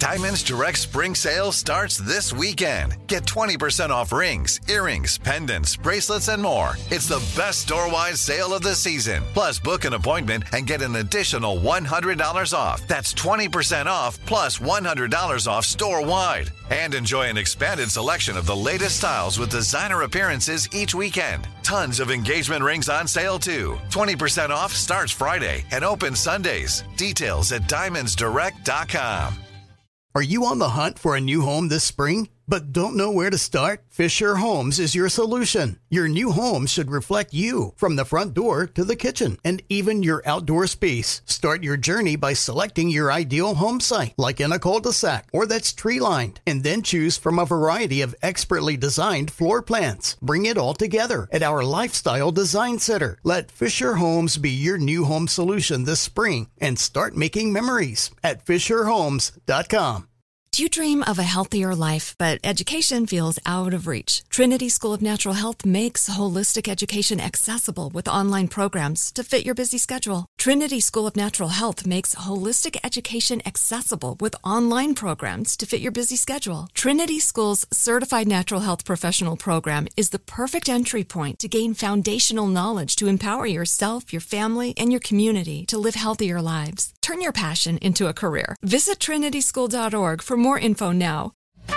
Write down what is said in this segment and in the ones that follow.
Diamonds Direct Spring Sale starts this weekend. Get 20% off rings, earrings, pendants, bracelets, and more. It's the best store-wide sale of the season. Plus, book an appointment and get an additional $100 off. That's 20% off plus $100 off store-wide. And enjoy an expanded selection of the latest styles with designer appearances each weekend. Tons of engagement rings on sale, too. 20% off starts Friday and opens Sundays. Details at diamondsdirect.com. Are you on the hunt for a new home this spring, but don't know where to start? Fisher Homes is your solution. Your new home should reflect you, from the front door to the kitchen, and even your outdoor space. Start your journey by selecting your ideal home site, like in a cul-de-sac or that's tree-lined, and then choose from a variety of expertly designed floor plans. Bring it all together at our Lifestyle Design Center. Let Fisher Homes be your new home solution this spring and start making memories at FisherHomes.com. Do you dream of a healthier life, but education feels out of reach? Trinity School of Natural Health makes holistic education accessible with online programs to fit your busy schedule. Trinity School of Natural Health makes holistic education accessible with online programs to fit your busy schedule. Trinity School's Certified Natural Health Professional Program is the perfect entry point to gain foundational knowledge to empower yourself, your family, and your community to live healthier lives. Turn your passion into a career. Visit trinityschool.org for more info now.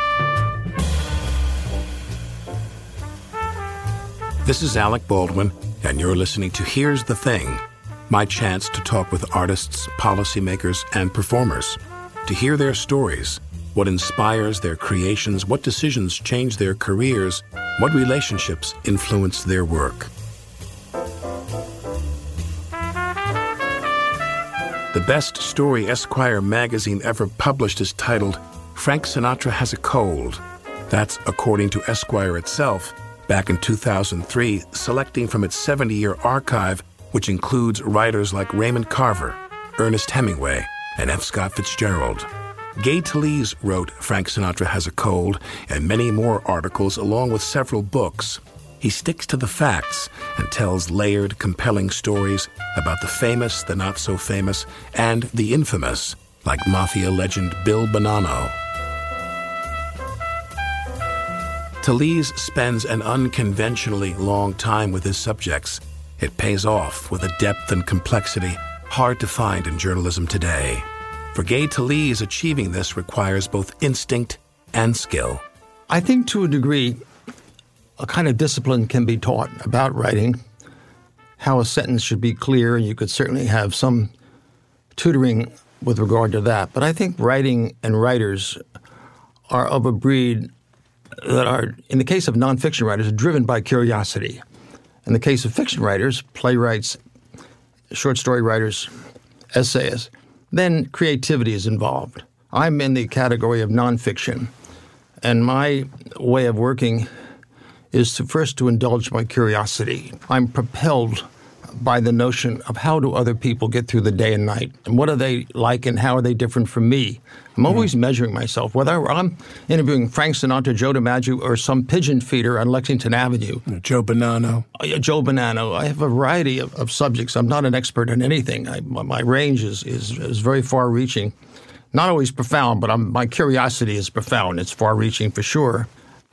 This is Alec Baldwin, and you're listening to Here's the Thing, my chance to talk with artists, policymakers, and performers, to hear their stories, what inspires their creations, what decisions change their careers, what relationships influence their work. The best story Esquire magazine ever published is titled Frank Sinatra Has a Cold. That's according to Esquire itself, back in 2003, selecting from its 70-year archive, which includes writers like Raymond Carver, Ernest Hemingway, and F. Scott Fitzgerald. Gay Talese wrote Frank Sinatra Has a Cold and many more articles along with several books. He sticks to the facts and tells layered, compelling stories about the famous, the not-so-famous, and the infamous, like mafia legend Bill Bonanno. Talese spends an unconventionally long time with his subjects. It pays off with a depth and complexity hard to find in journalism today. For Gay Talese, achieving this requires both instinct and skill. I think to a degree, a kind of discipline can be taught about writing, how a sentence should be clear, and you could certainly have some tutoring with regard to that. But I think writing and writers are of a breed that are, in the case of nonfiction writers, driven by curiosity. In the case of fiction writers, playwrights, short story writers, essayists, then creativity is involved. I'm in the category of nonfiction, and my way of working is to indulge my curiosity. I'm propelled by the notion of how do other people get through the day and night, and what are they like and how are they different from me. I'm always measuring myself, whether I'm interviewing Frank Sinatra, Joe DiMaggio, or some pigeon feeder on Lexington Avenue. Joe Bonanno. Joe Bonanno. I have a variety of subjects. I'm not an expert in anything. My range is very far-reaching. Not always profound, but my curiosity is profound. It's far-reaching for sure.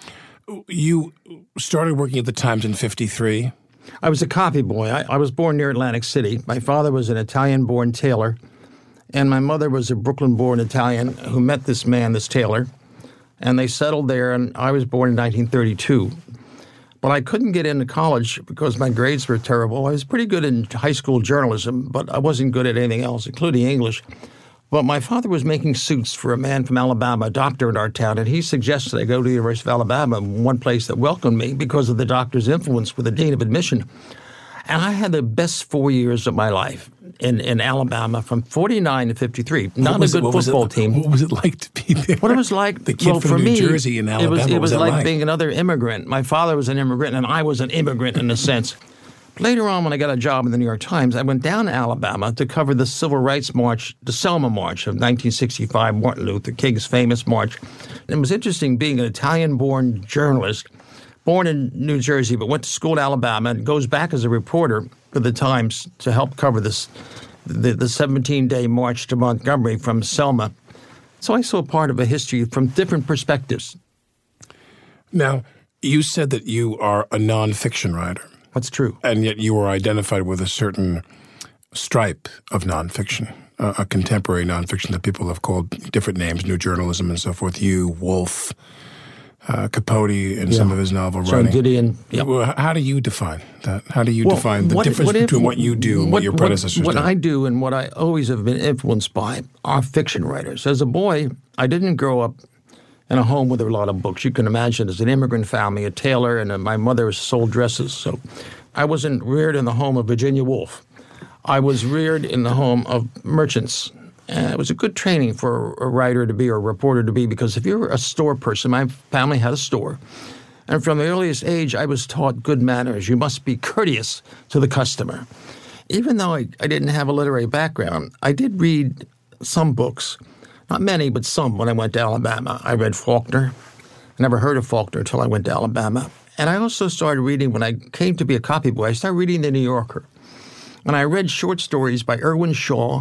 You started working at the Times in 1953. I was a copy boy. I was born near Atlantic City. My father was an Italian-born tailor, and my mother was a Brooklyn-born Italian who met this man, this tailor, and they settled there, and I was born in 1932. But I couldn't get into college because my grades were terrible. I was pretty good in high school journalism, but I wasn't good at anything else, including English. But my father was making suits for a man from Alabama, a doctor in our town, and he suggested I go to the University of Alabama, one place that welcomed me because of the doctor's influence with the dean of admission. And I had the best 4 years of my life in Alabama from 49 to 53. Not a good football team. What was it like to be there? What it was like? The kid from New Jersey in Alabama. It was like being another immigrant. My father was an immigrant, and I was an immigrant in a sense. Later on, when I got a job in the New York Times, I went down to Alabama to cover the Civil Rights March, the Selma March of 1965, Martin Luther King's famous march. And it was interesting being an Italian-born journalist, born in New Jersey, but went to school in Alabama and goes back as a reporter for the Times to help cover the 17-day march to Montgomery from Selma So I saw part of a history from different perspectives. Now, you said that you are a nonfiction writer. That's true. And yet you are identified with a certain stripe of nonfiction, a contemporary nonfiction that people have called different names, new journalism and so forth. You, Woolf, Capote in some of his novel writing. Gideon. Yep. How do you define that? How do you define the difference between what you do and what your predecessors do? What I do and what I always have been influenced by are fiction writers. As a boy, I didn't grow up in a home with a lot of books. You can imagine, as an immigrant family, a tailor, and my mother sold dresses. So I wasn't reared in the home of Virginia Woolf. I was reared in the home of merchants. And it was a good training for a writer to be or a reporter to be, because if you're a store person, my family had a store. And from the earliest age, I was taught good manners. You must be courteous to the customer. Even though I didn't have a literary background, I did read some books. Not many, but some when I went to Alabama. I read Faulkner. I never heard of Faulkner until I went to Alabama. And I also started reading, when I came to be a copy boy, I started reading The New Yorker. And I read short stories by Irwin Shaw,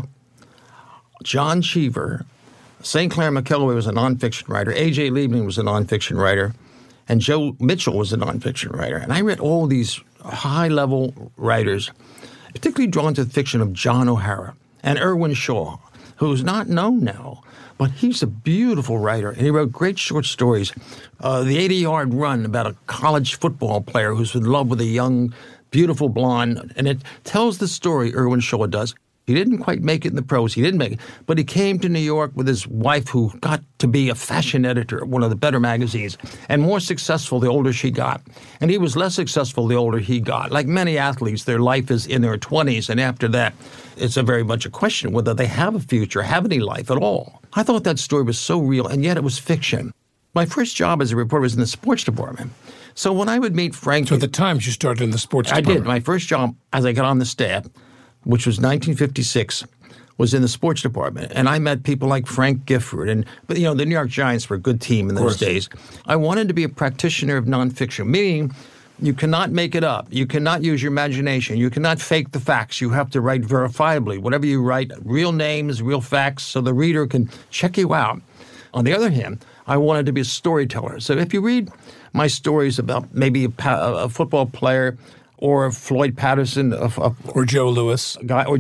John Cheever, St. Clair McKelway was a nonfiction writer, A.J. Liebman was a nonfiction writer, and Joe Mitchell was a nonfiction writer. And I read all these high-level writers, particularly drawn to the fiction of John O'Hara and Irwin Shaw, who's not known now, but he's a beautiful writer, and he wrote great short stories. The 80-Yard Run, about a college football player who's in love with a young, beautiful blonde, and it tells the story, Irwin Shaw does. He didn't quite make it in the prose. He didn't make it. But he came to New York with his wife, who got to be a fashion editor at one of the better magazines, and more successful the older she got. And he was less successful the older he got. Like many athletes, their life is in their 20s, and after that, it's a very much a question whether they have a future, have any life at all. I thought that story was so real, and yet it was fiction. My first job as a reporter was in the sports department. So when I would meet Frank... So at the Times, you started in the sports department. I did. My first job, as I got on the staff, which was 1956, was in the sports department. And I met people like Frank Gifford. But the New York Giants were a good team in those days. I wanted to be a practitioner of nonfiction, meaning you cannot make it up. You cannot use your imagination. You cannot fake the facts. You have to write verifiably. Whatever you write, real names, real facts, so the reader can check you out. On the other hand, I wanted to be a storyteller. So if you read my stories about maybe a football player, or Floyd Patterson, or Joe Louis,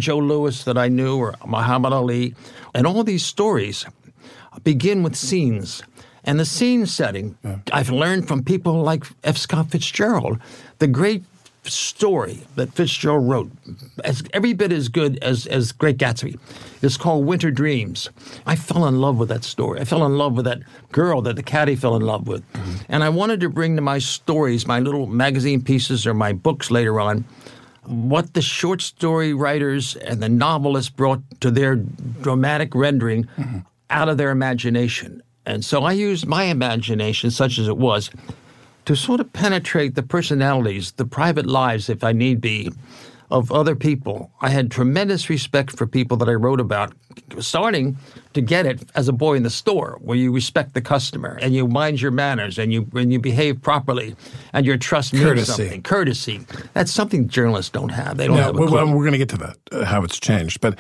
that I knew, or Muhammad Ali, and all these stories begin with scenes. And the scene setting, I've learned from people like F. Scott Fitzgerald, the great story that Fitzgerald wrote, every bit as good as Great Gatsby. It's called Winter Dreams. I fell in love with that story. I fell in love with that girl that the caddy fell in love with. Mm-hmm. And I wanted to bring to my stories, my little magazine pieces or my books later on, what the short story writers and the novelists brought to their dramatic rendering out of their imagination. And so I used my imagination, such as it was, to sort of penetrate the personalities, the private lives, if I need be, of other people. I had tremendous respect for people that I wrote about, starting to get it as a boy in the store, where you respect the customer and you mind your manners and you behave properly and your trust means something. Courtesy. That's something journalists don't have. They don't have a clue. Well, we're going to get to that, how it's changed. But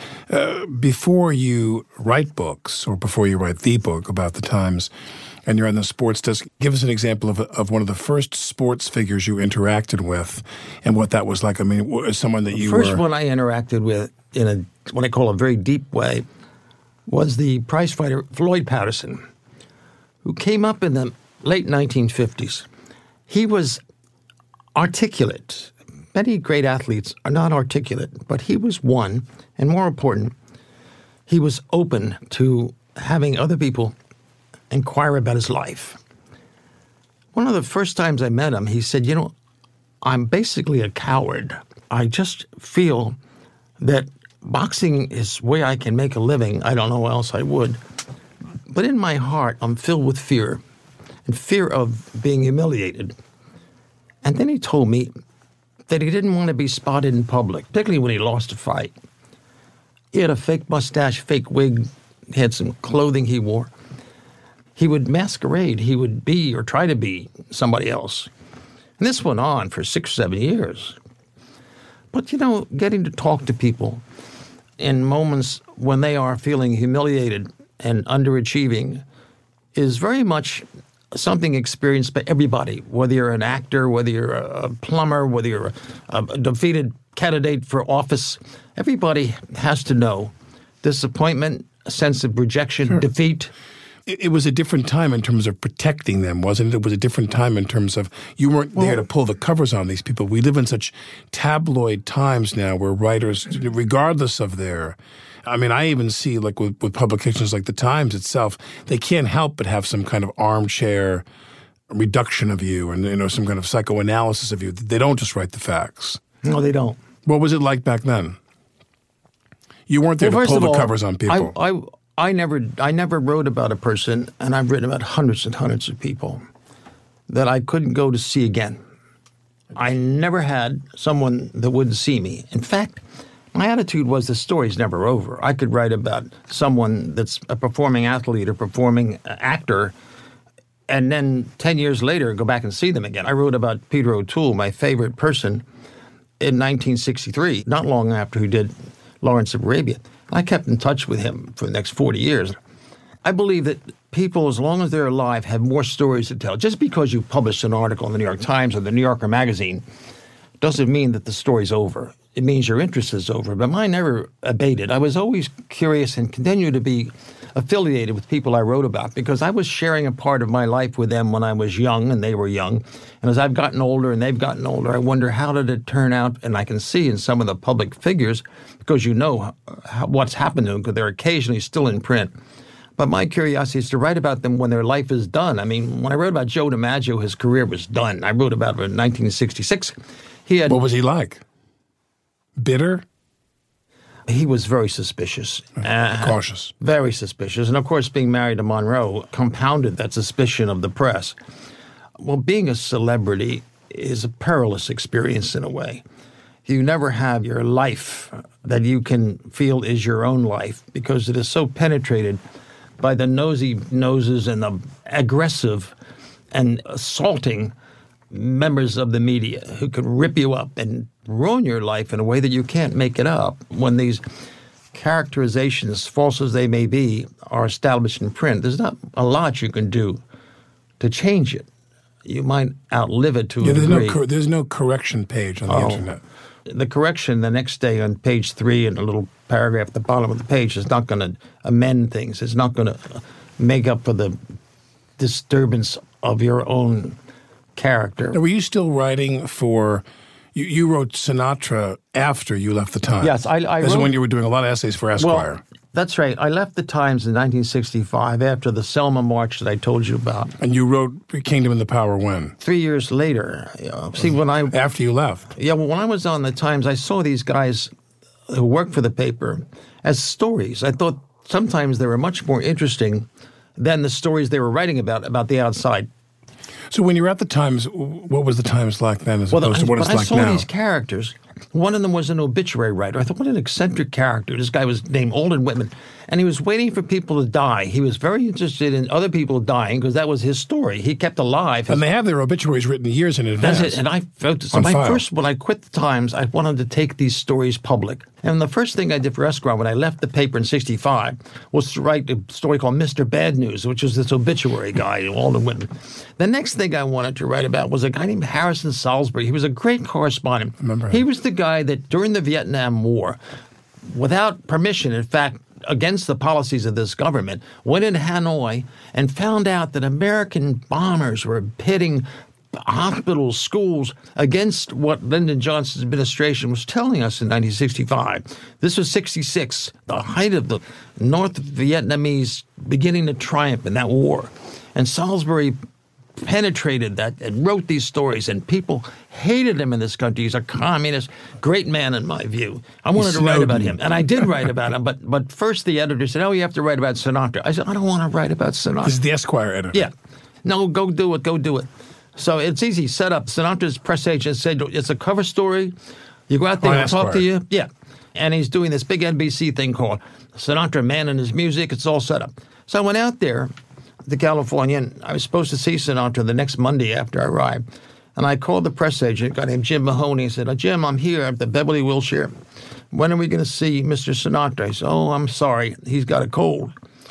before you write books, or before you write the book about the Times, and you're on the sports desk, give us an example of one of the first sports figures you interacted with and what that was like. I mean, someone that you were... The first one I interacted with in what I call a very deep way was the prize fighter Floyd Patterson, who came up in the late 1950s. He was articulate. Many great athletes are not articulate, but he was one. And more important, he was open to having other people inquire about his life. One of the first times I met him, he said, I'm basically a coward. I just feel that boxing is where I can make a living. I don't know how else I would. But in my heart, I'm filled with fear, and fear of being humiliated. And then he told me that he didn't want to be spotted in public, particularly when he lost a fight. He had a fake mustache, fake wig, he had some clothing he wore. He would masquerade. He would be or try to be somebody else. And this went on for 6 or 7 years. But, getting to talk to people in moments when they are feeling humiliated and underachieving is very much something experienced by everybody, whether you're an actor, whether you're a plumber, whether you're a defeated candidate for office. Everybody has to know disappointment, a sense of rejection, defeat. It was a different time in terms of protecting them, wasn't it? It was a different time in terms of you weren't there to pull the covers on these people. We live in such tabloid times now where writers, regardless of their I even see, like, with publications like The Times itself, they can't help but have some kind of armchair reduction of you and, some kind of psychoanalysis of you. They don't just write the facts. No, they don't. What was it like back then? You weren't there to pull the covers on people. I never wrote about a person, and I've written about hundreds and hundreds of people, that I couldn't go to see again. I never had someone that wouldn't see me. In fact, my attitude was the story's never over. I could write about someone that's a performing athlete or performing actor and then 10 years later go back and see them again. I wrote about Peter O'Toole, my favorite person, in 1963, not long after he did Lawrence of Arabia. I kept in touch with him for the next 40 years. I believe that people, as long as they're alive, have more stories to tell. Just because you publish an article in the New York Times or the New Yorker magazine doesn't mean that the story's over. It means your interest is over. But mine never abated. I was always curious and continue to be affiliated with people I wrote about because I was sharing a part of my life with them when I was young and they were young. And as I've gotten older and they've gotten older, I wonder how did it turn out? And I can see in some of the public figures, because you know what's happened to them, because they're occasionally still in print. But my curiosity is to write about them when their life is done. I mean, when I wrote about Joe DiMaggio, his career was done. I wrote about him in 1966. What was he like? Bitter? He was very suspicious. Cautious. Very suspicious. And, of course, being married to Monroe compounded that suspicion of the press. Well, being a celebrity is a perilous experience in a way. You never have your life that you can feel is your own life because it is so penetrated by the nosy noses and the aggressive and assaulting members of the media who can rip you up and ruin your life in a way that you can't make it up. When these characterizations, false as they may be, are established in print, there's not a lot you can do to change it. You might outlive it to a degree. There's no correction page on the internet. The correction the next day on page 3 in a little paragraph at the bottom of the page is not going to amend things. It's not going to make up for the disturbance of your own character. Now, were you still writing for you wrote Sinatra after you left the Times? Yes, I wrote. This is when you were doing a lot of essays for Esquire. Well, that's right. I left the Times in 1965 after the Selma March that I told you about. And you wrote Kingdom and the Power when? 3 years later. After you left? Yeah, well, when I was on the Times, I saw these guys who worked for the paper as stories. I thought sometimes they were much more interesting than the stories they were writing about the outside. So when you were at the Times, what was the Times like then as opposed to what it's like now? I saw these characters. One of them was an obituary writer. I thought, what an eccentric character. This guy was named Alden Whitman, and he was waiting for people to die. He was very interested in other people dying because that was his story. He kept alive. And they have their obituaries written years in advance. That's it. And I felt so. When I quit the Times, I wanted to take these stories public. And the first thing I did for Esquire when I left the paper in 1965 was to write a story called Mr. Bad News, which was this obituary guy, Alden Whitman. The next thing I wanted to write about was a guy named Harrison Salisbury. He was a great correspondent. Remember him. He was the guy that during the Vietnam War, without permission, in fact, against the policies of this government, went into Hanoi and found out that American bombers were pitting hospitals, schools, against what Lyndon Johnson's administration was telling us in 1965. This was 1966, the height of the North Vietnamese beginning to triumph in that war. And Salisbury penetrated that and wrote these stories, and people hated him in this country. He's a communist, great man in my view. I wanted to write about him, and I did write about him, but first the editor said, you have to write about Sinatra. I said, I don't want to write about Sinatra. This is the Esquire editor. Yeah. No, go do it. So it's easy. Set up. Sinatra's press agent said, it's a cover story. You go out there and talk to you. Yeah. And he's doing this big NBC thing called Sinatra, Man and His Music. It's all set up. So I went out there to California, and I was supposed to see Sinatra the next Monday after I arrived. And I called the press agent, a guy named Jim Mahoney. I said, Jim, I'm here at the Beverly Wilshire. When are we going to see Mr. Sinatra? He said, I'm sorry. He's got a cold.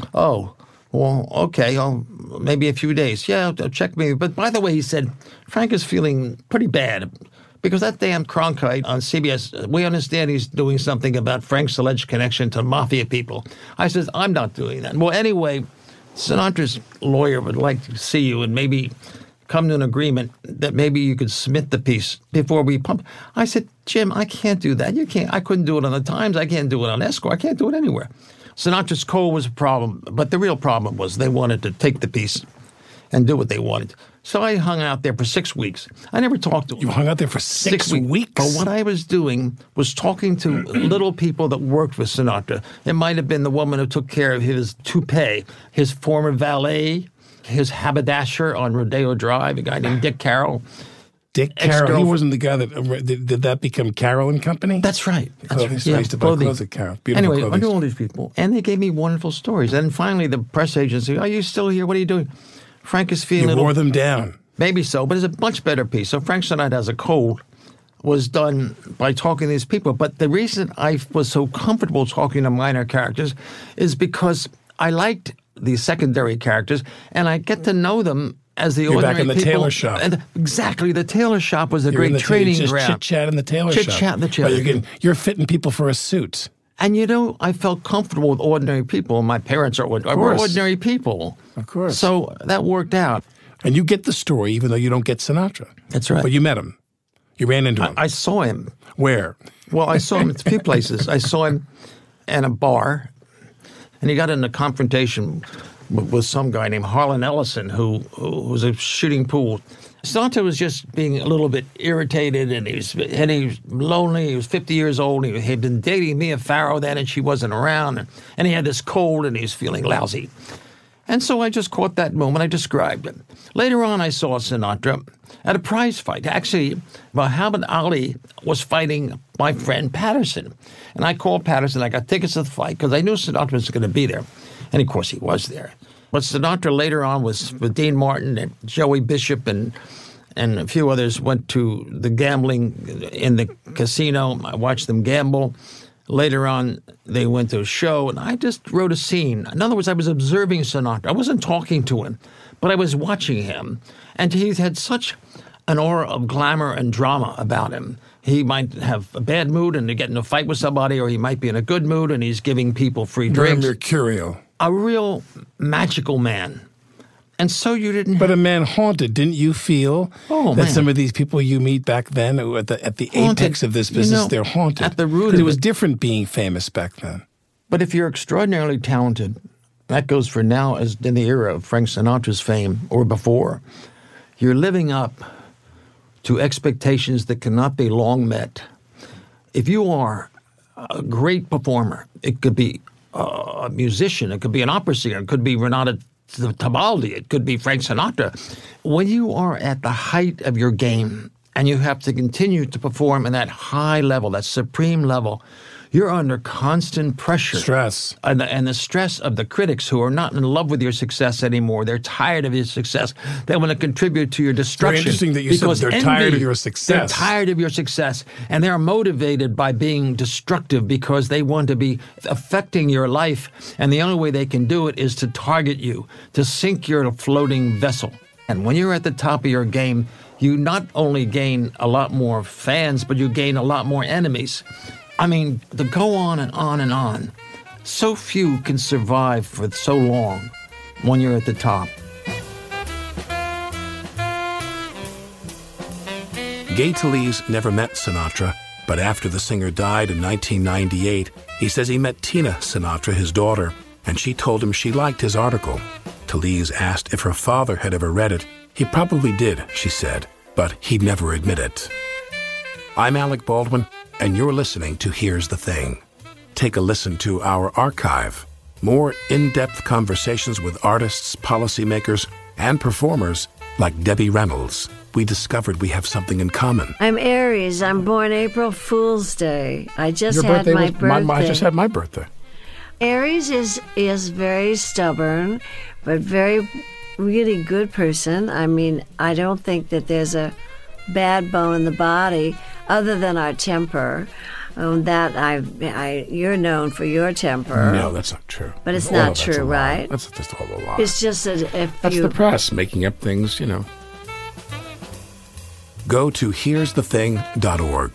Oh, well, okay, maybe a few days. Yeah, I'll check maybe. But by the way, he said, Frank is feeling pretty bad because that damn Cronkite on CBS, we understand he's doing something about Frank's alleged connection to mafia people. I said, I'm not doing that. Well, anyway, Sinatra's lawyer would like to see you and maybe come to an agreement that maybe you could submit the piece before we pump. I said, Jim, I can't do that. You can't. I couldn't do it on the Times. I can't do it on Esquire. I can't do it anywhere. Sinatra's cold was a problem, but the real problem was they wanted to take the piece and do what they wanted. So I hung out there for 6 weeks. I never talked to him. You hung out there for six weeks? But what I was doing was talking to little people that worked with Sinatra. It might have been the woman who took care of his toupee, his former valet, his haberdasher on Rodeo Drive, a guy named Dick Carroll. Dick Carroll. He wasn't the guy that did that become Carroll and Company? That's right. That's right. I used to buy clothes at Carroll. Beautiful anyway, I knew all these people, and they gave me wonderful stories. And finally, the press agency, are you still here? What are you doing? Frank is feeling You wore them down. Maybe so, but it's a much better piece. So Frank Sinatra Has a Cold was done by talking to these people. But the reason I was so comfortable talking to minor characters is because I liked the secondary characters, and I get to know them as the ordinary people. You're back in the tailor shop. And exactly. The tailor shop was a great training ground. Chit-chat in the tailor shop. Chit-chat in the tailor. You're fitting people for a suit. And, I felt comfortable with ordinary people. My parents are ordinary people. Of course. So that worked out. And you get the story even though you don't get Sinatra. That's right. But you met him. You ran into him. I saw him. Where? Well, I saw him at a few places. I saw him in a bar, and he got in a confrontation with some guy named Harlan Ellison who was a shooting pool. Sinatra was just being a little bit irritated, and he was lonely. He was 50 years old. He had been dating Mia Farrow then, and she wasn't around. And he had this cold, and he was feeling lousy. And so I just caught that moment. I described it. Later on, I saw Sinatra at a prize fight. Actually, Muhammad Ali was fighting my friend Patterson. And I called Patterson. I got tickets to the fight because I knew Sinatra was going to be there. And, of course, he was there. But Sinatra later on was with Dean Martin and Joey Bishop and a few others went to the gambling in the casino. I watched them gamble. Later on, they went to a show, and I just wrote a scene. In other words, I was observing Sinatra. I wasn't talking to him, but I was watching him. And he had such an aura of glamour and drama about him. He might have a bad mood and get in a fight with somebody, or he might be in a good mood and he's giving people free drinks. Very mercurial. A real magical man. And so you didn't... But a man haunted. Didn't you feel that some of these people you meet back then at the apex of this business, they're haunted? At the root of it was different being famous back then. But if you're extraordinarily talented, that goes for now as in the era of Frank Sinatra's fame or before, you're living up to expectations that cannot be long met. If you are a great performer, it could be a musician, it could be an opera singer, it could be Renata Tebaldi, it could be Frank Sinatra. When you are at the height of your game and you have to continue to perform in that high level, that supreme level, you're under constant pressure. Stress. And the stress of the critics who are not in love with your success anymore. They're tired of your success. They want to contribute to your destruction. Very interesting that you said they're tired of your success. They're tired of your success. And they're motivated by being destructive because they want to be affecting your life. And the only way they can do it is to target you, to sink your floating vessel. And when you're at the top of your game, you not only gain a lot more fans, but you gain a lot more enemies. I mean, to go on and on and on. So few can survive for so long when you're at the top. Gay Talese never met Sinatra, but after the singer died in 1998, he says he met Tina Sinatra, his daughter, and she told him she liked his article. Talese asked if her father had ever read it. He probably did, she said, but he'd never admit it. I'm Alec Baldwin, and you're listening to Here's the Thing. Take a listen to our archive. More in-depth conversations with artists, policymakers, and performers like Debbie Reynolds. We discovered we have something in common. I'm Aries. I'm born April Fool's Day. I just had my birthday. I just had my birthday. Aries is very stubborn, but very really good person. I mean, I don't think that there's a bad bone in the body other than our temper. You're known for your temper. No, that's not true. But it's not true, a lie. right? That's just all a lie. It's just that That's the press making up things, Go to here'sthething.org.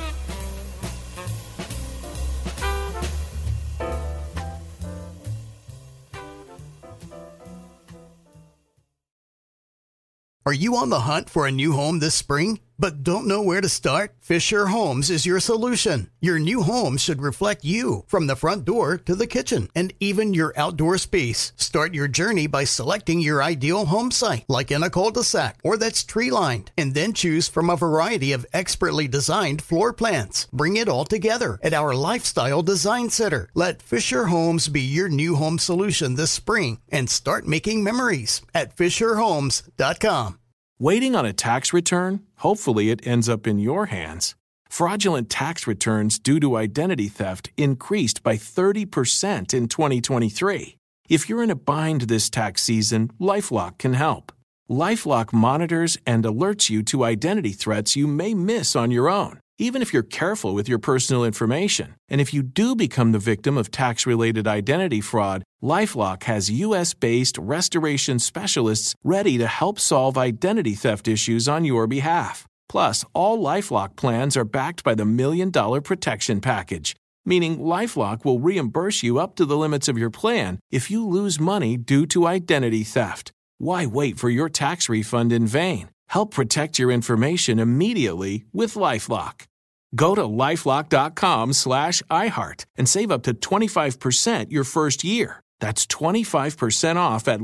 Are you on the hunt for a new home this spring, but don't know where to start? Fisher Homes is your solution. Your new home should reflect you, from the front door to the kitchen and even your outdoor space. Start your journey by selecting your ideal home site, like in a cul-de-sac or that's tree-lined, and then choose from a variety of expertly designed floor plans. Bring it all together at our Lifestyle Design Center. Let Fisher Homes be your new home solution this spring and start making memories at FisherHomes.com. Waiting on a tax return? Hopefully it ends up in your hands. Fraudulent tax returns due to identity theft increased by 30% in 2023. If you're in a bind this tax season, LifeLock can help. LifeLock monitors and alerts you to identity threats you may miss on your own, even if you're careful with your personal information. And if you do become the victim of tax-related identity fraud, LifeLock has U.S.-based restoration specialists ready to help solve identity theft issues on your behalf. Plus, all LifeLock plans are backed by the $1 Million Protection Package, meaning LifeLock will reimburse you up to the limits of your plan if you lose money due to identity theft. Why wait for your tax refund in vain? Help protect your information immediately with LifeLock. Go to LifeLock.com/iHeart and save up to 25% your first year. That's 25% off at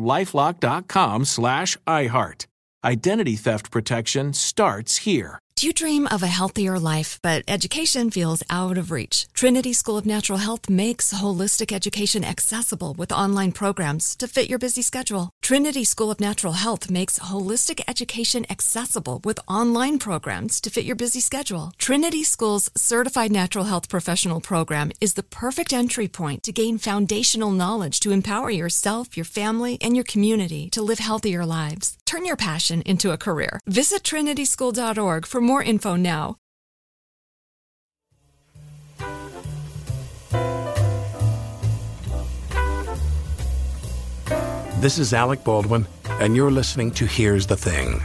LifeLock.com/iHeart. Identity theft protection starts here. Do you dream of a healthier life, but education feels out of reach? Trinity School of Natural Health makes holistic education accessible with online programs to fit your busy schedule. Trinity School of Natural Health makes holistic education accessible with online programs to fit your busy schedule. Trinity School's Certified Natural Health Professional Program is the perfect entry point to gain foundational knowledge to empower yourself, your family, and your community to live healthier lives. Turn your passion into a career. Visit trinityschool.org for more info now. This is Alec Baldwin, and you're listening to Here's the Thing.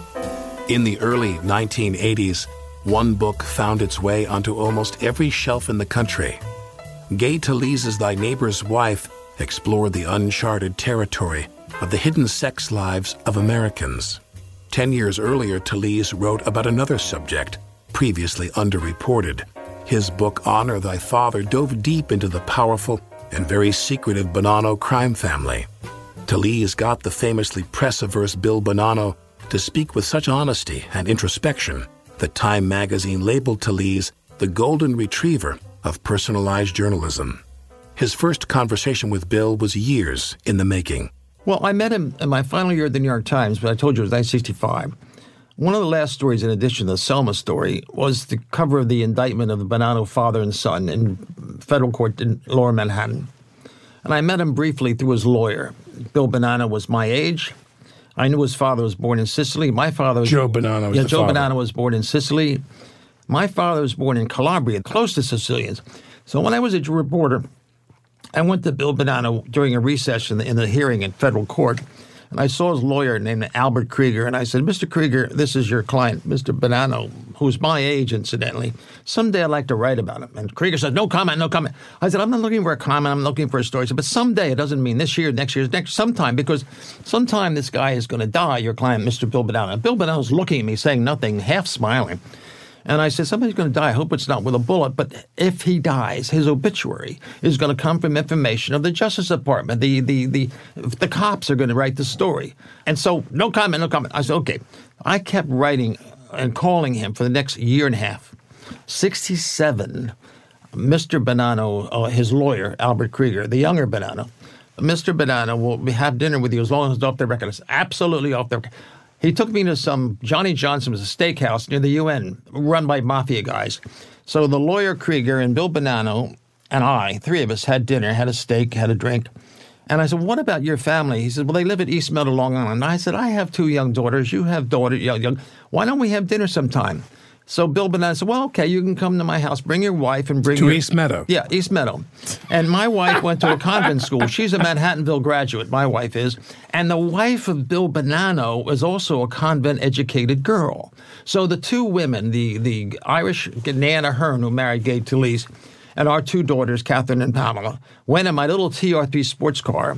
In the early 1980s, one book found its way onto almost every shelf in the country. Gay Talese's Thy Neighbor's Wife explored the uncharted territory of the hidden sex lives of Americans. 10 years earlier, Talese wrote about another subject, previously underreported. His book, Honor Thy Father, dove deep into the powerful and very secretive Bonanno crime family. Talese got the famously press-averse Bill Bonanno to speak with such honesty and introspection that Time magazine labeled Talese the golden retriever of personalized journalism. His first conversation with Bill was years in the making. Well, I met him in my final year at the New York Times, but I told you it was 1965. One of the last stories, in addition to the Selma story, was the cover of the indictment of the Bonanno father and son in federal court in Lower Manhattan. And I met him briefly through his lawyer. Bill Bonanno was my age. I knew his father was born in Sicily. My father was... Joe Bonanno was the Joe father. Bonanno was born in Sicily. My father was born in Calabria, close to Sicilians. So when I was a reporter, I went to Bill Bonanno during a recess in the hearing in federal court, and I saw his lawyer named Albert Krieger, and I said, Mr. Krieger, this is your client, Mr. Bonanno, who's my age, incidentally. Someday I'd like to write about him. And Krieger said, no comment, no comment. I said, I'm not looking for a comment, I'm looking for a story. He said, but someday, it doesn't mean this year, next year, sometime, because sometime this guy is going to die, your client, Mr. Bill Bonanno. And Bill Bonanno's looking at me, saying nothing, half smiling. And I said, somebody's going to die. I hope it's not with a bullet. But if he dies, his obituary is going to come from information of the Justice Department. The cops are going to write the story. And so, no comment, no comment. I said, okay. I kept writing and calling him for the next year and a half. 1967, Mr. Bonanno, his lawyer, Albert Krieger, the younger Bonanno, Mr. Bonanno will have dinner with you as long as it's off the record. It's absolutely off the record. He took me to some Johnny Johnson's, a steakhouse near the UN, run by mafia guys. So the lawyer Krieger and Bill Bonanno and I, three of us, had dinner, had a steak, had a drink. And I said, what about your family? He said, well, they live at East Meadow, Long Island. And I said, I have two young daughters. You have daughters, young. Why don't we have dinner sometime? So Bill Bonanno said, well, okay, you can come to my house. Bring your wife and bring to East Meadow. Yeah, East Meadow. And my wife went to a convent school. She's a Manhattanville graduate, my wife is. And the wife of Bill Bonanno was also a convent-educated girl. So the two women, the Irish Nana Hearn, who married Gay Talese, and our two daughters, Catherine and Pamela, went in my little TR3 sports car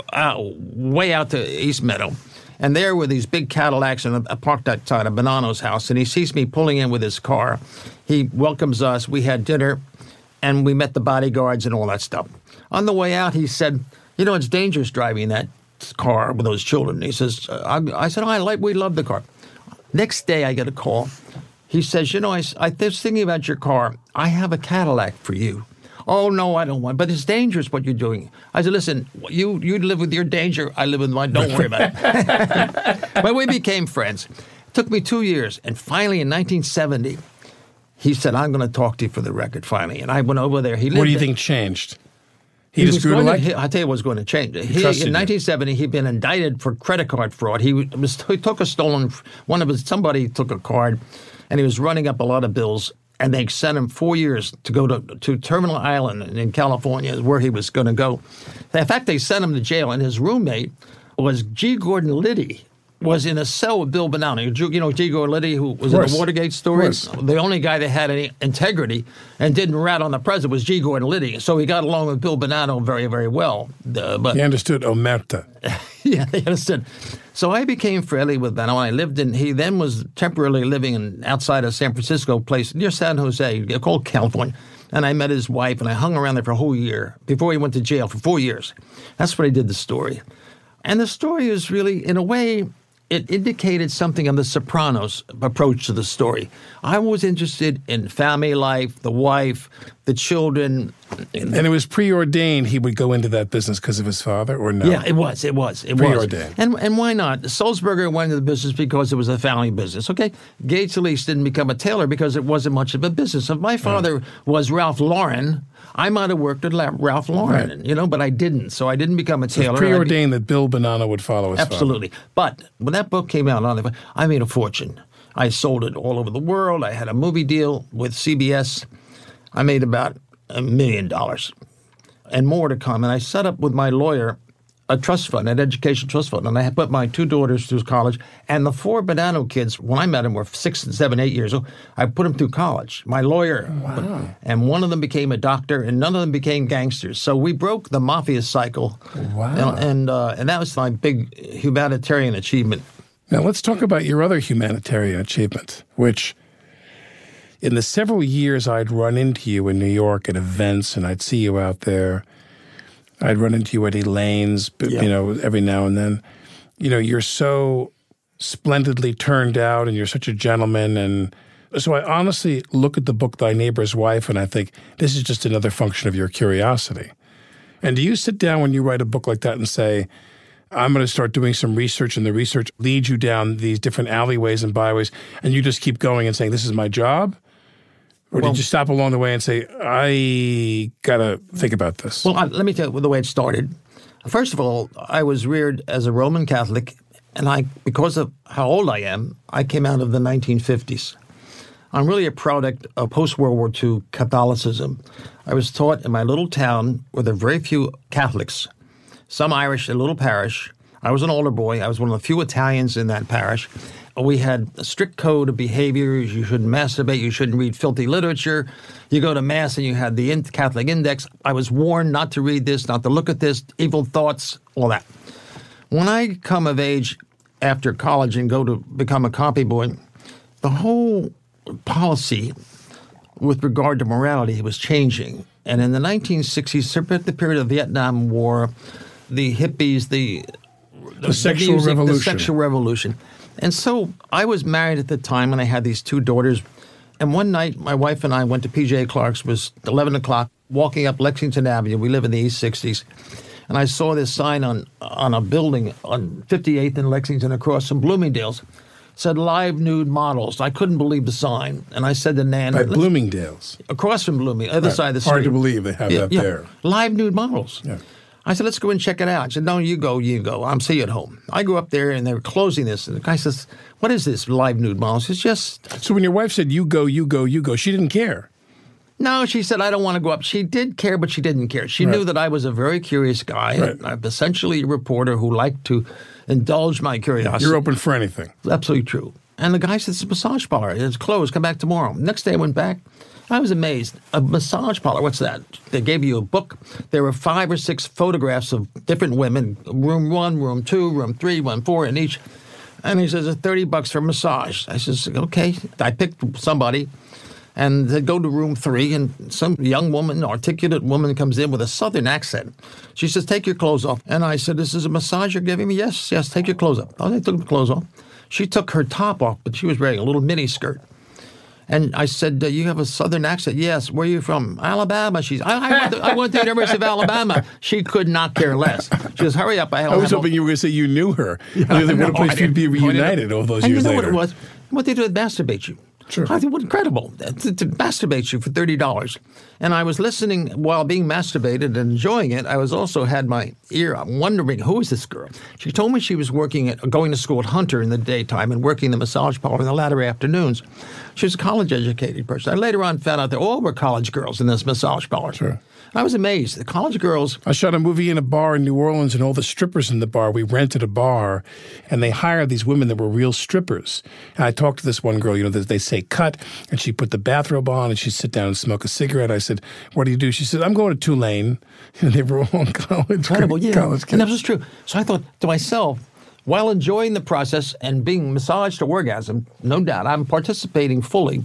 way out to East Meadow. And there were these big Cadillacs and parked outside of Bonanno's house. And he sees me pulling in with his car. He welcomes us. We had dinner, and we met the bodyguards and all that stuff. On the way out, he said, you know, it's dangerous driving that car with those children. He says, I said, we love the car. Next day, I get a call. He says, you know, I was thinking about your car. I have a Cadillac for you. Oh, no, I don't want it. But it's dangerous what you're doing. I said, listen, you live with your danger. I live with mine. Don't worry about it. But we became friends. It took me 2 years. And finally, in 1970, he said, I'm going to talk to you for the record, finally. And I went over there. What do you think changed? He just grew I'll tell you what's going to change. In 1970, he'd been indicted for credit card fraud. He took a stolen, somebody took a card, and he was running up a lot of bills. And they sent him 4 years to go to Terminal Island in California, where he was going to go. In fact, they sent him to jail, and his roommate was G. Gordon Liddy, was in a cell with Bill Bonanno. You know G. Gordon Liddy, who was in the Watergate stories? The only guy that had any integrity and didn't rat on the president was G. Gordon Liddy. So he got along with Bill Bonanno very, very well. But he understood omerta. Yeah, he understood. So I became friendly with Bonanno. He then was temporarily living outside of San Francisco, place near San Jose, called California. And I met his wife, and I hung around there for a whole year before he went to jail for 4 years. That's what I did the story. And the story is really, in a way, it indicated something of the Sopranos' approach to the story. I was interested in family life, the wife, the children. And it was preordained he would go into that business because of his father, or no? Yeah, it was. Preordained. And why not? Sulzberger went into the business because it was a family business, okay? Gay Talese didn't become a tailor because it wasn't much of a business. If my father was Ralph Lauren, I might have worked at Ralph Lauren, but I didn't. So I didn't become a tailor. It's preordained that Bill Bonanno would follow his Absolutely. father. But when that book came out, I made a fortune. I sold it all over the world. I had a movie deal with CBS. I made about $1 million and more to come. And I set up with my lawyer a trust fund, an education trust fund. And I had put my two daughters through college. And the four Bonanno kids, when I met them, were 6, 7, 8 years old. I put them through college. My lawyer. Wow. And one of them became a doctor, and none of them became gangsters. So we broke the mafia cycle. Wow. And that was my big humanitarian achievement. Now let's talk about your other humanitarian achievement, which in the several years I'd run into you in New York at events, and I'd see you out there. I'd run into you at Elaine's, every now and then. You're so splendidly turned out, and you're such a gentleman. And so I honestly look at the book Thy Neighbor's Wife, and I think this is just another function of your curiosity. And do you sit down when you write a book like that and say, I'm going to start doing some research, and the research leads you down these different alleyways and byways, and you just keep going and saying, this is my job? Or did you stop along the way and say, I got to think about this? Well, let me tell you the way it started. First of all, I was reared as a Roman Catholic, and because of how old I am, I came out of the 1950s. I'm really a product of post-World War II Catholicism. I was taught in my little town where there were very few Catholics, some Irish, a little parish. I was an older boy. I was one of the few Italians in that parish. We had a strict code of behaviors. You shouldn't masturbate. You shouldn't read filthy literature. You go to Mass and you had the Catholic Index. I was warned not to read this, not to look at this, evil thoughts, all that. When I come of age after college and go to become a copy boy, the whole policy with regard to morality was changing. And in the 1960s, at the period of the Vietnam War, the hippies, the sexual revolution. The sexual revolution. And so I was married at the time, and I had these two daughters. And one night, my wife and I went to P.J. Clark's. It was 11 o'clock, walking up Lexington Avenue. We live in the East 60s. And I saw this sign on a building on 58th and Lexington across from Bloomingdale's. It said live nude models. I couldn't believe the sign. And I said to Nan. By Bloomingdale's? Across from Bloomingdale's, other side of the street. Hard to believe they have that there. Live nude models. Yeah. I said, let's go and check it out. I said, no, you go. I'm see you at home. I go up there, and they were closing this. And the guy says, what is this live nude model? It's just... So when your wife said, you go, she didn't care? No, she said, I don't want to go up. She did care, but she didn't care. She knew that I was a very curious guy. Right. I'm essentially a reporter who liked to indulge my curiosity. You're open for anything. Absolutely true. And the guy said, it's a massage parlor. It's closed. Come back tomorrow. Next day I went back. I was amazed. A massage parlor, what's that? They gave you a book. There were 5 or 6 photographs of different women, room 1, room 2, room 3, room 4 in each. And he says, it's $30 for massage. I says, okay. I picked somebody. And they go to room 3, and some young woman, articulate woman, comes in with a southern accent. She says, take your clothes off. And I said, this is a massage you're giving me? Yes, take your clothes off. Oh, they took the clothes off. She took her top off, but she was wearing a little mini skirt. And I said, you have a southern accent? Yes. Where are you from? Alabama. I went to the University of Alabama. She could not care less. She goes, hurry up. I was hoping you were going to say you knew her. What a place for you to be reunited all those years later. And you know what it was? What they do, masturbate you. Sure. I think, what incredible, to masturbate you for $30. And I was listening while being masturbated and enjoying it. I was also had my ear, I'm wondering, who is this girl? She told me she was going to school at Hunter in the daytime and working the massage parlor in the latter afternoons. She was a college-educated person. I later on found out that all were college girls in this massage parlor. Sure. I was amazed. The college girls... I shot a movie in a bar in New Orleans, and all the strippers in the bar, we rented a bar, and they hired these women that were real strippers. And I talked to this one girl, they say cut, and she put the bathrobe on, and she'd sit down and smoke a cigarette. I said, what do you do? She said, I'm going to Tulane. And they were all college Incredible, yeah. College kids. And that was true. So I thought to myself, while enjoying the process and being massaged to orgasm, no doubt, I'm participating fully.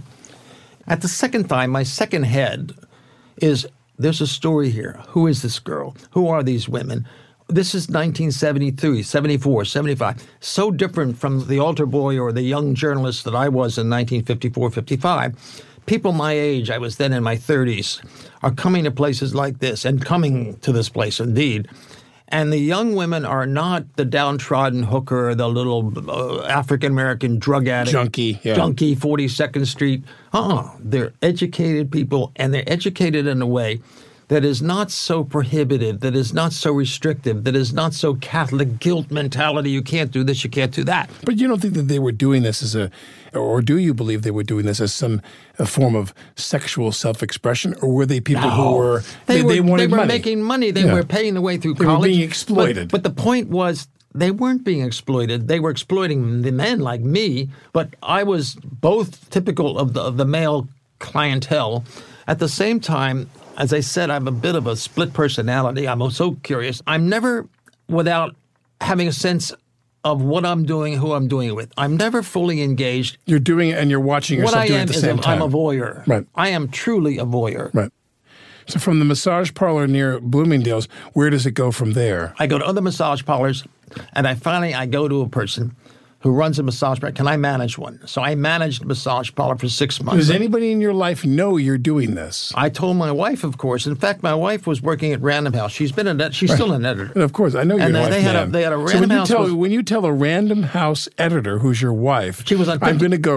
At the second time, my second head is... There's a story here. Who is this girl? Who are these women? This is 1973, 74, 75. So different from the altar boy or the young journalist that I was in 1954, 55. People my age, I was then in my 30s, are coming to places like this and coming to this place indeed. And the young women are not the downtrodden hooker, the little African-American drug addict. Junkie, yeah. Junkie, 42nd Street. They're educated people, and they're educated in a way that is not so prohibitive, that is not so restrictive, that is not so Catholic guilt mentality, you can't do this, you can't do that. But you don't think that they were doing this or do you believe they were doing this as a form of sexual self-expression, or were they people who were, they wanted money? They were making money, they were paying their way through college. They were being exploited. But the point was, they weren't being exploited. They were exploiting the men like me, but I was both typical of the male clientele. At the same time, as I said, I'm a bit of a split personality. I'm so curious. I'm never without having a sense of what I'm doing, who I'm doing it with. I'm never fully engaged. You're doing it and you're watching yourself do it at the same time. I'm a voyeur. Right. I am truly a voyeur. Right. So from the massage parlor near Bloomingdale's, where does it go from there? I go to other massage parlors, and I go to a person who runs a massage parlor. Can I manage one? So I managed a massage parlor for 6 months. Does anybody in your life know you're doing this? I told my wife, of course. In fact, my wife was working at Random House. She's still an editor. And of course, I know your wife. They had a Random House. So when you tell a Random House editor who's your wife, she was on I'm going to go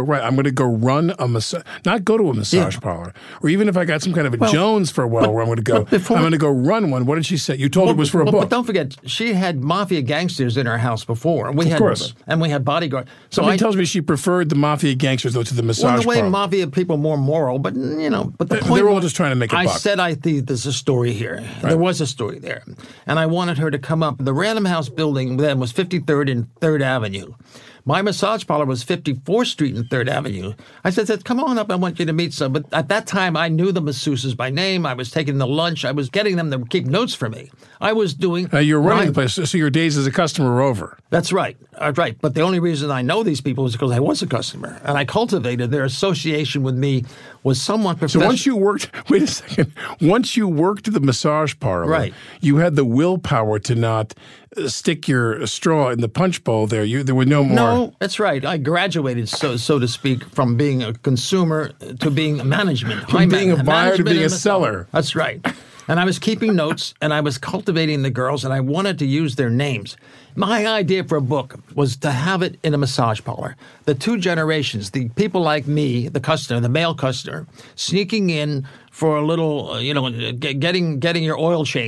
run a massage, not go to a massage parlor, or even if I got some kind of a Jones for a while where I'm going to go, I'm going to go run one. What did she say? You told her it was for a book. But don't forget, she had mafia gangsters in her house before. Of course. And we had bodyguards. So tells me she preferred the mafia gangsters, though, to the massage parlor. Well, the way mafia people are more moral, but, but the point... They're all just trying to make a buck. I said I think there's a story here. Right. There was a story there. And I wanted her to come up. The Random House building then was 53rd and 3rd Avenue. My massage parlor was 54th Street and 3rd Avenue. I said, come on up, I want you to meet some. But at that time, I knew the masseuses by name. I was taking the lunch. I was getting them to keep notes for me. I was doing... You're running the place, so your days as a customer are over. That's right. Right. But the only reason I know these people is because I was a customer. And I cultivated their association with me was somewhat professional. So once you worked... Wait a second. Once you worked the massage parlor, right, you had the willpower to not stick your straw in the punch bowl there. There were no more... No, that's right. I graduated, so to speak, from being a consumer to being management. From being a buyer to being a seller. That's right. And I was keeping notes, and I was cultivating the girls, and I wanted to use their names. My idea for a book was to have it in a massage parlor. The two generations, the people like me, the customer, the male customer, sneaking in for a little, getting your oil change,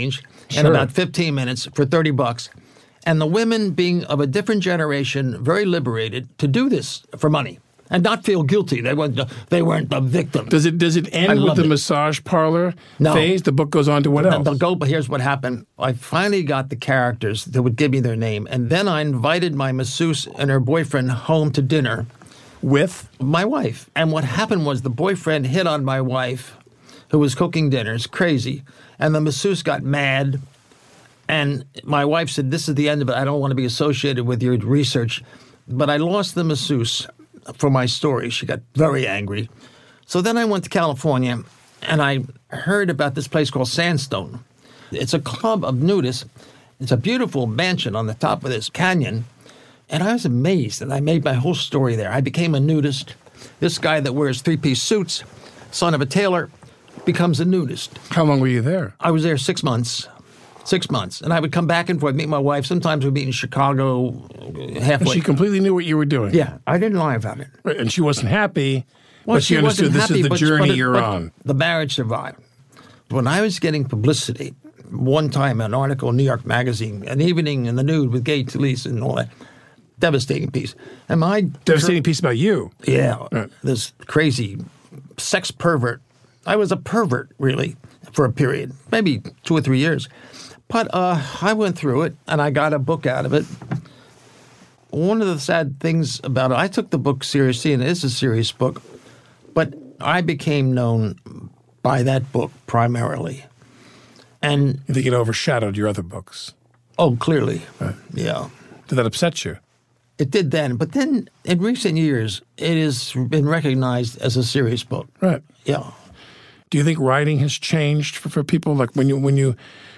in about 15 minutes for $30. And the women being of a different generation, very liberated to do this for money and not feel guilty. They weren't the victim. Does it end with the massage parlor phase? The book goes on to what else? But here's what happened. I finally got the characters that would give me their name. And then I invited my masseuse and her boyfriend home to dinner. With? My wife. And what happened was the boyfriend hit on my wife, who was cooking dinners, crazy. And the masseuse got mad. And my wife said, this is the end of it. I don't want to be associated with your research. But I lost the masseuse for my story. She got very angry. So then I went to California, and I heard about this place called Sandstone. It's a club of nudists. It's a beautiful mansion on the top of this canyon. And I was amazed, and I made my whole story there. I became a nudist. This guy that wears three-piece suits, son of a tailor, becomes a nudist. How long were you there? I was there 6 months. 6 months. And I would come back and forth, meet my wife. Sometimes we'd meet in Chicago halfway. And she completely knew what you were doing. Yeah, I didn't lie about it. Right, and she wasn't happy, but she understood this is the journey you're on. The marriage survived. When I was getting publicity, one time an article in New York Magazine, An Evening in the Nude with Gay Talese and all that, devastating piece. And my devastating piece about you. Yeah, right. This crazy sex pervert. I was a pervert, really, for a period, maybe 2 or 3 years. But I went through it, and I got a book out of it. One of the sad things about it, I took the book seriously, and it is a serious book, but I became known by that book primarily. And you think it overshadowed your other books? Oh, clearly. Right. Yeah. Did that upset you? It did then. But then, in recent years, it has been recognized as a serious book. Right. Yeah. Do you think writing has changed for people? Like when you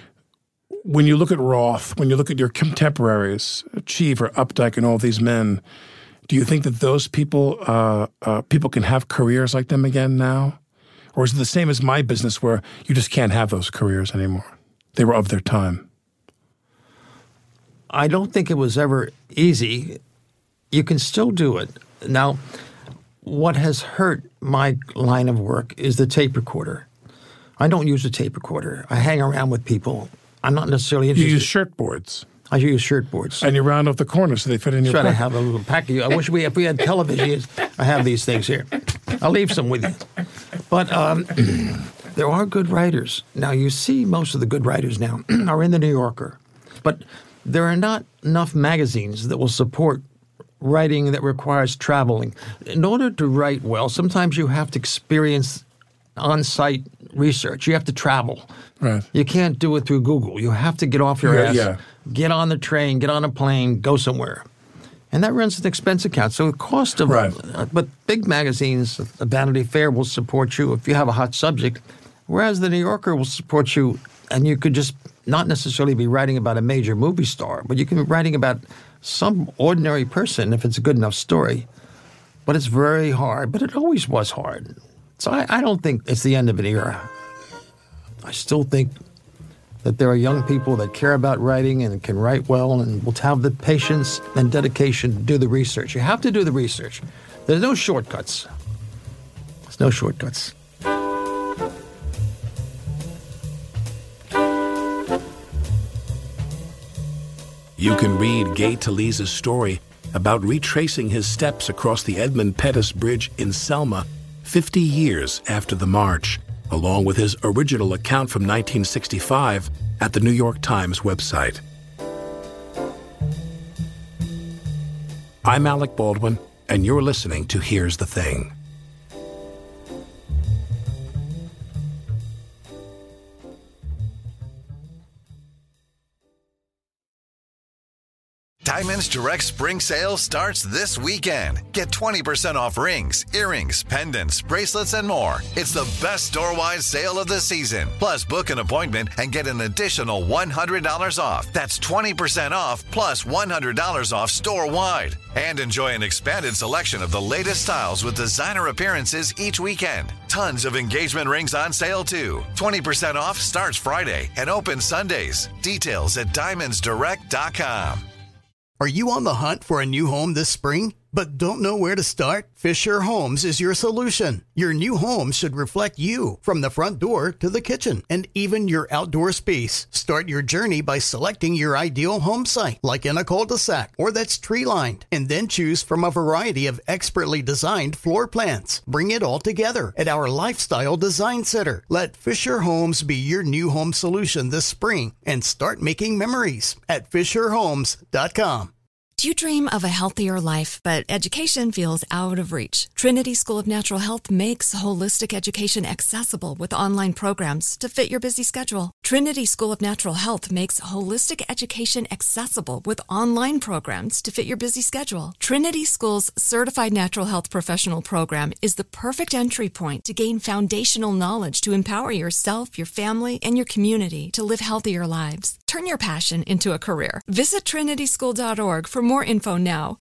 look at Roth, when you look at your contemporaries, Cheever, Updike, and all these men, do you think that those people can have careers like them again now? Or is it the same as my business where you just can't have those careers anymore? They were of their time. I don't think it was ever easy. You can still do it. Now, what has hurt my line of work is the tape recorder. I don't use a tape recorder. I hang around with people. I'm not necessarily interested. You use shirt boards. I use shirt boards. And you round off the corners so they fit in your pocket. Try to have a little packet. I wish if we had television, I have these things here. I'll leave some with you. But there are good writers. Now, you see most of the good writers now are in the New Yorker. But there are not enough magazines that will support writing that requires traveling. In order to write well, sometimes you have to experience on-site research. You have to travel. Right. You can't do it through Google. You have to get off your ass, get on the train, get on a plane, go somewhere. And that runs an expense account. So the cost of but big magazines, the Vanity Fair will support you if you have a hot subject, whereas the New Yorker will support you, and you could just not necessarily be writing about a major movie star, but you can be writing about some ordinary person if it's a good enough story. But it's very hard. But it always was hard. So I don't think it's the end of an era. I still think that there are young people that care about writing and can write well and will have the patience and dedication to do the research. You have to do the research. There's no shortcuts. There's no shortcuts. You can read Gay Talese's story about retracing his steps across the Edmund Pettus Bridge in Selma 50 years after the march, along with his original account from 1965 at the New York Times website. I'm Alec Baldwin, and you're listening to Here's the Thing. Diamonds Direct Spring Sale starts this weekend. Get 20% off rings, earrings, pendants, bracelets, and more. It's the best store-wide sale of the season. Plus, book an appointment and get an additional $100 off. That's 20% off plus $100 off store-wide. And enjoy an expanded selection of the latest styles with designer appearances each weekend. Tons of engagement rings on sale, too. 20% off starts Friday and opens Sundays. Details at diamondsdirect.com. Are you on the hunt for a new home this spring? But don't know where to start? Fisher Homes is your solution. Your new home should reflect you from the front door to the kitchen and even your outdoor space. Start your journey by selecting your ideal home site, like in a cul-de-sac or that's tree-lined, and then choose from a variety of expertly designed floor plans. Bring it all together at our Lifestyle Design Center. Let Fisher Homes be your new home solution this spring and start making memories at FisherHomes.com. Do you dream of a healthier life, but education feels out of reach? Trinity School of Natural Health makes holistic education accessible with online programs to fit your busy schedule. Trinity School of Natural Health makes holistic education accessible with online programs to fit your busy schedule. Trinity School's Certified Natural Health Professional Program is the perfect entry point to gain foundational knowledge to empower yourself, your family, and your community to live healthier lives. Turn your passion into a career. Visit trinityschool.org for more info now.